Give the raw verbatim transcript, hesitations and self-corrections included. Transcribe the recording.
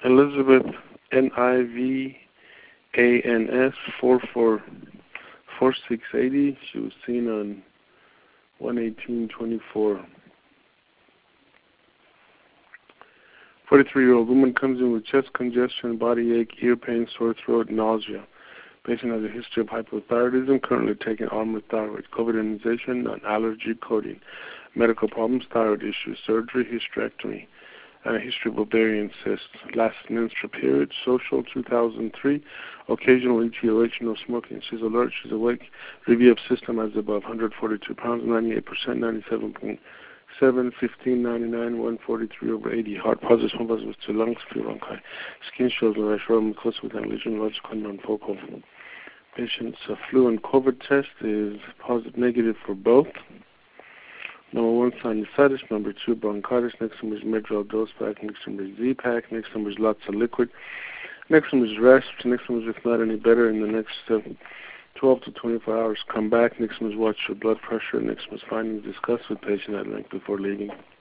Elizabeth, N I V A N S, four four four six eight zero. She was seen on one eighteen twenty-four. forty-three-year-old woman comes in with chest congestion, body ache, ear pain, sore throat, nausea. Patient has a history of hypothyroidism, currently taking Armour Thyroid. COVID immunization, non-allergy coding. Medical problems, thyroid issues, surgery, hysterectomy, and a history of ovarian cysts. Last menstrual period, social, two thousand three. Occasional E T O H, no smoking. She's alert, she's awake. Review of system as above, one hundred forty-two pounds, ninety-eight percent, ninety-seven point seven, fifteen ninety-nine, one forty-three over eighty. Heart positive, one positive to lungs, few bronchi. Skin shows the right close with an lesion, logical, non-focal. Patient's uh, flu and COVID test is positive, negative for both. Number one, sinusitis. Number two, bronchitis. Next number is Medrol dose pack. Next number is Z-Pack. Next number is lots of liquid. Next number is rest. Next number is if not any better in the next uh, twelve to twenty-four hours, come back. Next one is watch your blood pressure. Next one is findings discussed with patient at length before leaving.